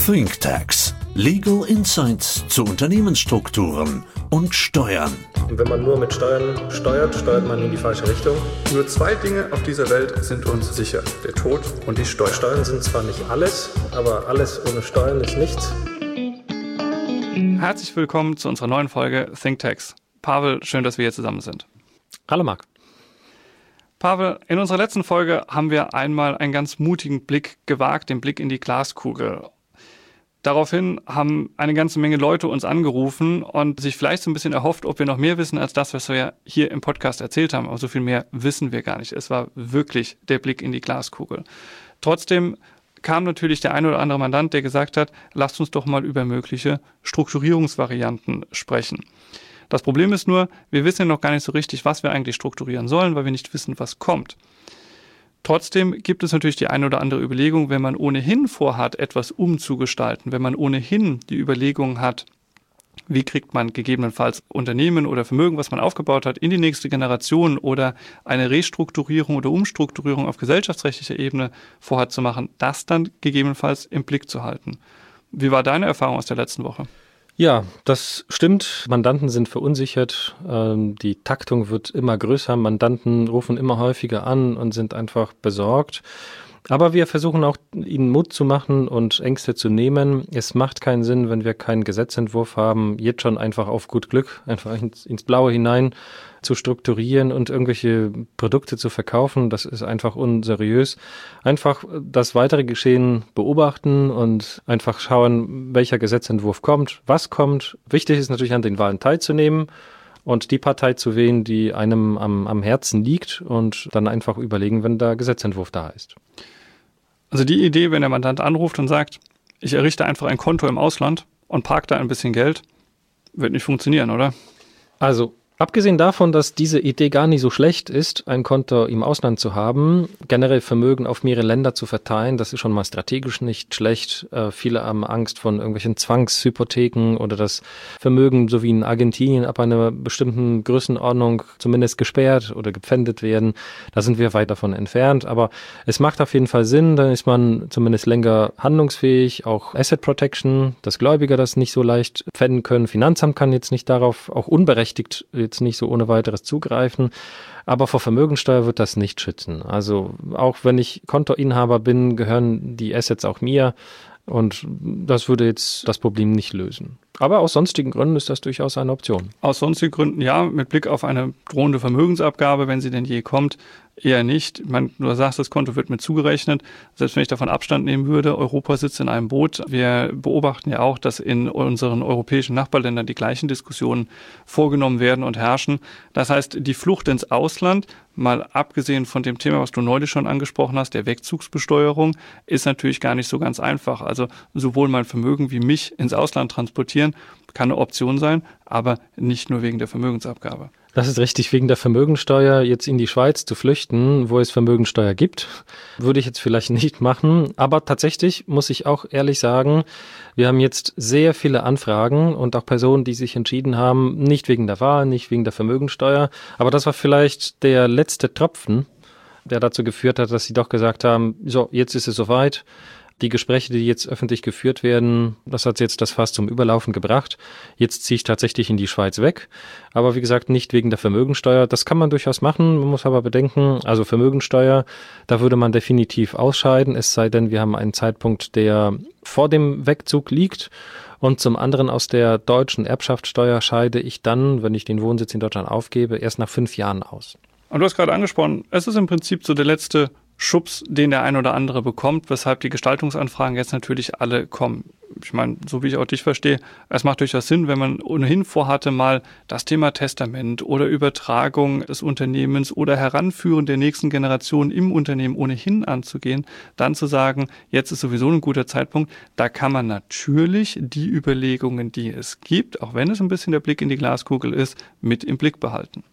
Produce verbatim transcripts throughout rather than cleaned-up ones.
ThinkTax. Legal Insights zu Unternehmensstrukturen und Steuern. Und wenn man nur mit Steuern steuert, steuert man in die falsche Richtung. Nur zwei Dinge auf dieser Welt sind uns sicher: der Tod und die Steuern. Steuern sind zwar nicht alles, aber alles ohne Steuern ist nichts. Herzlich willkommen zu unserer neuen Folge ThinkTax. Pavel, schön, dass wir hier zusammen sind. Hallo Marc. Pavel, in unserer letzten Folge haben wir einmal einen ganz mutigen Blick gewagt, den Blick in die Glaskugel. Daraufhin haben eine ganze Menge Leute uns angerufen und sich vielleicht so ein bisschen erhofft, ob wir noch mehr wissen als das, was wir hier im Podcast erzählt haben. Aber so viel mehr wissen wir gar nicht. Es war wirklich der Blick in die Glaskugel. Trotzdem kam natürlich der ein oder andere Mandant, der gesagt hat, lasst uns doch mal über mögliche Strukturierungsvarianten sprechen. Das Problem ist nur, wir wissen ja noch gar nicht so richtig, was wir eigentlich strukturieren sollen, weil wir nicht wissen, was kommt. Trotzdem gibt es natürlich die eine oder andere Überlegung, wenn man ohnehin vorhat, etwas umzugestalten, wenn man ohnehin die Überlegung hat, wie kriegt man gegebenenfalls Unternehmen oder Vermögen, was man aufgebaut hat, in die nächste Generation oder eine Restrukturierung oder Umstrukturierung auf gesellschaftsrechtlicher Ebene vorhat zu machen, das dann gegebenenfalls im Blick zu halten. Wie war deine Erfahrung aus der letzten Woche? Ja, das stimmt. Mandanten sind verunsichert. Ähm, die Taktung wird immer größer. Mandanten rufen immer häufiger an und sind einfach besorgt. Aber wir versuchen auch, ihnen Mut zu machen und Ängste zu nehmen. Es macht keinen Sinn, wenn wir keinen Gesetzentwurf haben, jetzt schon einfach auf gut Glück, einfach ins, ins Blaue hinein zu strukturieren und irgendwelche Produkte zu verkaufen. Das ist einfach unseriös. Einfach das weitere Geschehen beobachten und einfach schauen, welcher Gesetzentwurf kommt, was kommt. Wichtig ist natürlich, an den Wahlen teilzunehmen und die Partei zu wählen, die einem am, am Herzen liegt, und dann einfach überlegen, wenn der Gesetzentwurf da ist. Also die Idee, wenn der Mandant anruft und sagt, ich errichte einfach ein Konto im Ausland und parke da ein bisschen Geld, wird nicht funktionieren, oder? Also abgesehen davon, dass diese Idee gar nicht so schlecht ist, ein Konto im Ausland zu haben, generell Vermögen auf mehrere Länder zu verteilen, das ist schon mal strategisch nicht schlecht. Äh, viele haben Angst von irgendwelchen Zwangshypotheken oder das Vermögen, so wie in Argentinien, ab einer bestimmten Größenordnung zumindest gesperrt oder gepfändet werden. Da sind wir weit davon entfernt, aber es macht auf jeden Fall Sinn, dann ist man zumindest länger handlungsfähig, auch Asset Protection, dass Gläubiger das nicht so leicht pfänden können. Finanzamt kann jetzt nicht darauf auch unberechtigt jetzt nicht so ohne weiteres zugreifen, aber vor Vermögensteuer wird das nicht schützen. Also auch wenn ich Kontoinhaber bin, gehören die Assets auch mir, und das würde jetzt das Problem nicht lösen. Aber aus sonstigen Gründen ist das durchaus eine Option. Aus sonstigen Gründen ja, mit Blick auf eine drohende Vermögensabgabe, wenn sie denn je kommt, eher nicht. Ich meine, du sagst, das Konto wird mit zugerechnet. Selbst wenn ich davon Abstand nehmen würde, Europa sitzt in einem Boot. Wir beobachten ja auch, dass in unseren europäischen Nachbarländern die gleichen Diskussionen vorgenommen werden und herrschen. Das heißt, die Flucht ins Ausland, mal abgesehen von dem Thema, was du neulich schon angesprochen hast, der Wegzugsbesteuerung, ist natürlich gar nicht so ganz einfach. Also sowohl mein Vermögen wie mich ins Ausland transportieren kann eine Option sein, aber nicht nur wegen der Vermögensabgabe. Das ist richtig, wegen der Vermögensteuer jetzt in die Schweiz zu flüchten, wo es Vermögensteuer gibt, würde ich jetzt vielleicht nicht machen. Aber tatsächlich muss ich auch ehrlich sagen, wir haben jetzt sehr viele Anfragen und auch Personen, die sich entschieden haben, nicht wegen der Wahl, nicht wegen der Vermögensteuer. Aber das war vielleicht der letzte Tropfen, der dazu geführt hat, dass sie doch gesagt haben, so, jetzt ist es soweit. Die Gespräche, die jetzt öffentlich geführt werden, das hat jetzt das Fass zum Überlaufen gebracht. Jetzt ziehe ich tatsächlich in die Schweiz weg. Aber wie gesagt, nicht wegen der Vermögensteuer. Das kann man durchaus machen. Man muss aber bedenken, also Vermögensteuer, da würde man definitiv ausscheiden. Es sei denn, wir haben einen Zeitpunkt, der vor dem Wegzug liegt. Und zum anderen, aus der deutschen Erbschaftssteuer scheide ich dann, wenn ich den Wohnsitz in Deutschland aufgebe, erst nach fünf Jahren aus. Und du hast gerade angesprochen, es ist im Prinzip so der letzte Schubs, den der ein oder andere bekommt, weshalb die Gestaltungsanfragen jetzt natürlich alle kommen. Ich meine, so wie ich auch dich verstehe, es macht durchaus Sinn, wenn man ohnehin vorhatte, mal das Thema Testament oder Übertragung des Unternehmens oder Heranführen der nächsten Generation im Unternehmen ohnehin anzugehen, dann zu sagen, jetzt ist sowieso ein guter Zeitpunkt. Da kann man natürlich die Überlegungen, die es gibt, auch wenn es ein bisschen der Blick in die Glaskugel ist, mit im Blick behalten.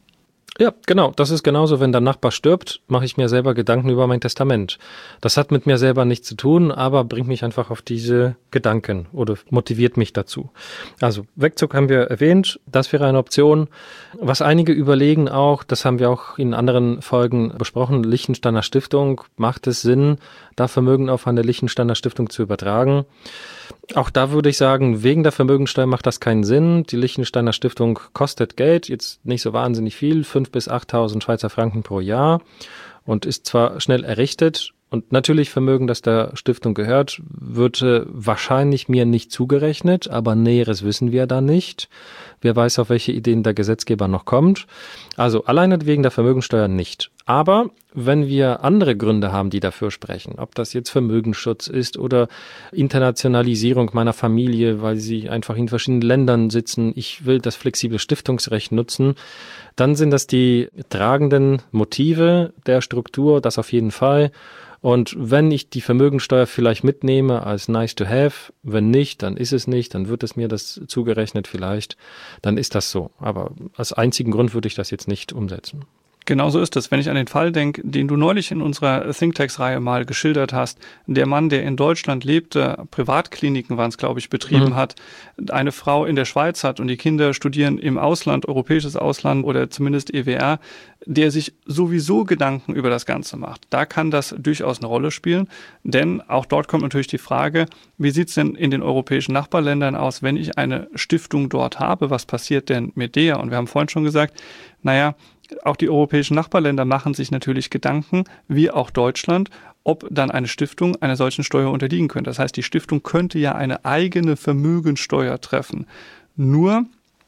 Ja, genau. Das ist genauso, wenn der Nachbar stirbt, mache ich mir selber Gedanken über mein Testament. Das hat mit mir selber nichts zu tun, aber bringt mich einfach auf diese Gedanken oder motiviert mich dazu. Also Wegzug haben wir erwähnt, das wäre eine Option. Was einige überlegen auch, das haben wir auch in anderen Folgen besprochen, Liechtensteiner Stiftung, macht es Sinn, da Vermögen auf eine Liechtensteiner Stiftung zu übertragen? Auch da würde ich sagen, wegen der Vermögensteuer macht das keinen Sinn. Die Liechtensteiner Stiftung kostet Geld, jetzt nicht so wahnsinnig viel, fünftausend bis achttausend Schweizer Franken pro Jahr und ist zwar schnell errichtet und natürlich Vermögen, das der Stiftung gehört, wird wahrscheinlich mir nicht zugerechnet, aber Näheres wissen wir da nicht. Wer weiß, auf welche Ideen der Gesetzgeber noch kommt. Also alleine wegen der Vermögensteuer nicht. Aber wenn wir andere Gründe haben, die dafür sprechen, ob das jetzt Vermögensschutz ist oder Internationalisierung meiner Familie, weil sie einfach in verschiedenen Ländern sitzen, ich will das flexible Stiftungsrecht nutzen, dann sind das die tragenden Motive der Struktur, das auf jeden Fall. Und wenn ich die Vermögensteuer vielleicht mitnehme als nice to have, wenn nicht, dann ist es nicht, dann wird es mir das zugerechnet vielleicht, dann ist das so. Aber als einzigen Grund würde ich das jetzt nicht umsetzen. Genauso ist es. Wenn ich an den Fall denke, den du neulich in unserer ThinkTax-Reihe mal geschildert hast, der Mann, der in Deutschland lebte, Privatkliniken waren es, glaube ich, betrieben mhm. hat, eine Frau in der Schweiz hat und die Kinder studieren im Ausland, europäisches Ausland oder zumindest E W R, der sich sowieso Gedanken über das Ganze macht. Da kann das durchaus eine Rolle spielen, denn auch dort kommt natürlich die Frage, wie sieht es denn in den europäischen Nachbarländern aus, wenn ich eine Stiftung dort habe, was passiert denn mit der? Und wir haben vorhin schon gesagt, naja, auch die europäischen Nachbarländer machen sich natürlich Gedanken, wie auch Deutschland, ob dann eine Stiftung einer solchen Steuer unterliegen könnte. Das heißt, die Stiftung könnte ja eine eigene Vermögenssteuer treffen. Nur,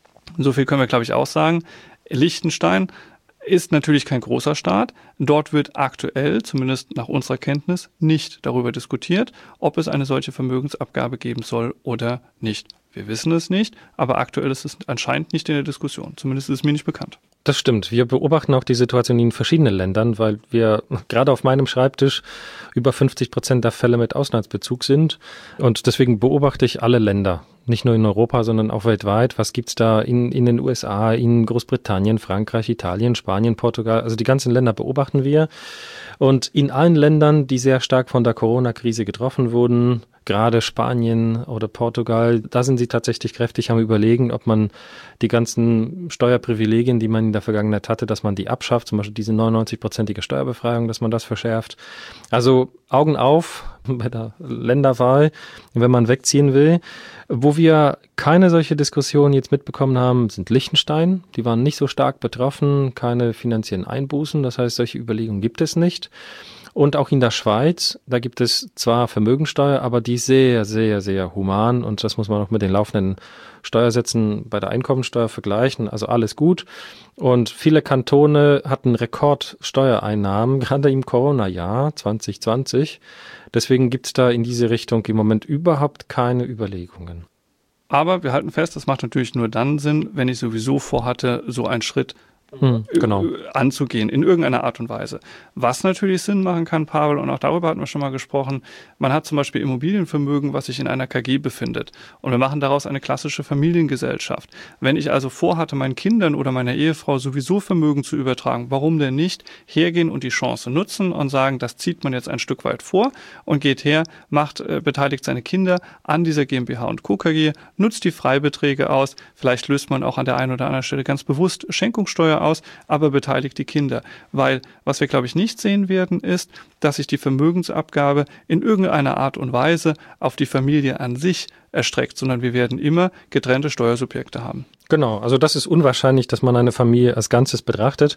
so viel können wir, glaube ich, auch sagen, Liechtenstein ist natürlich kein großer Staat. Dort wird aktuell, zumindest nach unserer Kenntnis, nicht darüber diskutiert, ob es eine solche Vermögensabgabe geben soll oder nicht. Wir wissen es nicht, aber aktuell ist es anscheinend nicht in der Diskussion. Zumindest ist es mir nicht bekannt. Das stimmt. Wir beobachten auch die Situation in verschiedenen Ländern, weil wir gerade auf meinem Schreibtisch über fünfzig Prozent der Fälle mit Auslandsbezug sind. Und deswegen beobachte ich alle Länder, nicht nur in Europa, sondern auch weltweit. Was gibt's da in, in den U S A, in Großbritannien, Frankreich, Italien, Spanien, Portugal? Also die ganzen Länder beobachten wir. Und in allen Ländern, die sehr stark von der Corona-Krise getroffen wurden, gerade Spanien oder Portugal, da sind sie tatsächlich kräftig am Überlegen, ob man die ganzen Steuerprivilegien, die man in der Vergangenheit hatte, dass man die abschafft, zum Beispiel diese neunundneunzig-prozentige Steuerbefreiung, dass man das verschärft. Also Augen auf bei der Länderwahl, wenn man wegziehen will. Wo wir keine solche Diskussion jetzt mitbekommen haben, sind Liechtenstein. Die waren nicht so stark betroffen, keine finanziellen Einbußen. Das heißt, solche Überlegungen gibt es nicht. Und auch in der Schweiz, da gibt es zwar Vermögensteuer, aber die ist sehr, sehr, sehr human und das muss man auch mit den laufenden Steuersätzen bei der Einkommensteuer vergleichen. Also alles gut. Und viele Kantone hatten Rekordsteuereinnahmen, gerade im Corona-Jahr zwanzig zwanzig. Deswegen gibt es da in diese Richtung im Moment überhaupt keine Überlegungen. Aber wir halten fest, das macht natürlich nur dann Sinn, wenn ich sowieso vorhatte, so einen Schritt Hm, genau. anzugehen, in irgendeiner Art und Weise. Was natürlich Sinn machen kann, Pavel, und auch darüber hatten wir schon mal gesprochen, man hat zum Beispiel Immobilienvermögen, was sich in einer K G befindet. Und wir machen daraus eine klassische Familiengesellschaft. Wenn ich also vorhatte, meinen Kindern oder meiner Ehefrau sowieso Vermögen zu übertragen, warum denn nicht hergehen und die Chance nutzen und sagen, das zieht man jetzt ein Stück weit vor und geht her, macht, äh, beteiligt seine Kinder an dieser GmbH und Co. K G, nutzt die Freibeträge aus, vielleicht löst man auch an der einen oder anderen Stelle ganz bewusst Schenkungssteuer aus, aber beteiligt die Kinder. Weil, was wir, glaube ich, nicht sehen werden, ist, dass sich die Vermögensabgabe in irgendeiner Art und Weise auf die Familie an sich erstreckt, sondern wir werden immer getrennte Steuersubjekte haben. Genau, also das ist unwahrscheinlich, dass man eine Familie als Ganzes betrachtet.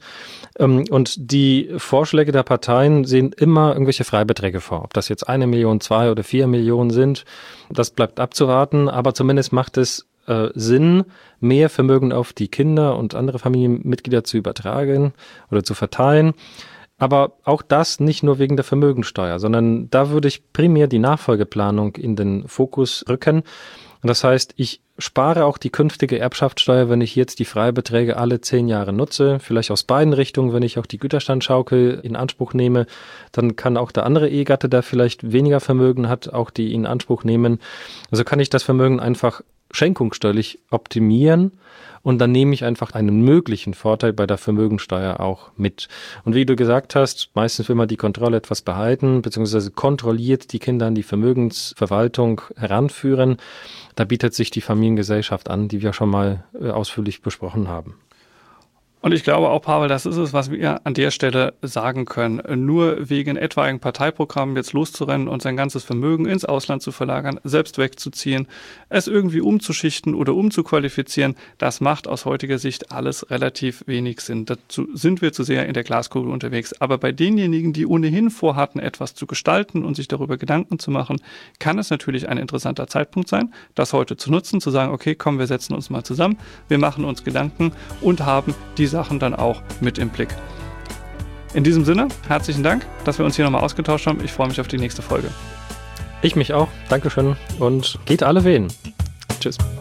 Und die Vorschläge der Parteien sehen immer irgendwelche Freibeträge vor. Ob das jetzt eine Million, zwei oder vier Millionen sind, das bleibt abzuwarten. Aber zumindest macht es äh, Sinn, mehr Vermögen auf die Kinder und andere Familienmitglieder zu übertragen oder zu verteilen. Aber auch das nicht nur wegen der Vermögensteuer, sondern da würde ich primär die Nachfolgeplanung in den Fokus rücken. Das heißt, ich spare auch die künftige Erbschaftssteuer, wenn ich jetzt die Freibeträge alle zehn Jahre nutze, vielleicht aus beiden Richtungen, wenn ich auch die Güterstandschaukel in Anspruch nehme, dann kann auch der andere Ehegatte, der vielleicht weniger Vermögen hat, auch die in Anspruch nehmen. Also kann ich das Vermögen einfach schenkungssteuerlich optimieren und dann nehme ich einfach einen möglichen Vorteil bei der Vermögensteuer auch mit. Und wie du gesagt hast, meistens will man die Kontrolle etwas behalten, beziehungsweise kontrolliert die Kinder an die Vermögensverwaltung heranführen. Da bietet sich die Familiengesellschaft an, die wir schon mal ausführlich besprochen haben. Und ich glaube auch, Pavel, das ist es, was wir an der Stelle sagen können. Nur wegen etwaigen Parteiprogrammen jetzt loszurennen und sein ganzes Vermögen ins Ausland zu verlagern, selbst wegzuziehen, es irgendwie umzuschichten oder umzuqualifizieren, das macht aus heutiger Sicht alles relativ wenig Sinn. Dazu sind wir zu sehr in der Glaskugel unterwegs. Aber bei denjenigen, die ohnehin vorhatten, etwas zu gestalten und sich darüber Gedanken zu machen, kann es natürlich ein interessanter Zeitpunkt sein, das heute zu nutzen, zu sagen, okay, komm, wir setzen uns mal zusammen, wir machen uns Gedanken und haben diese Sachen dann auch mit im Blick. In diesem Sinne, herzlichen Dank, dass wir uns hier nochmal ausgetauscht haben. Ich freue mich auf die nächste Folge. Ich mich auch. Dankeschön und geht alle wählen. Tschüss.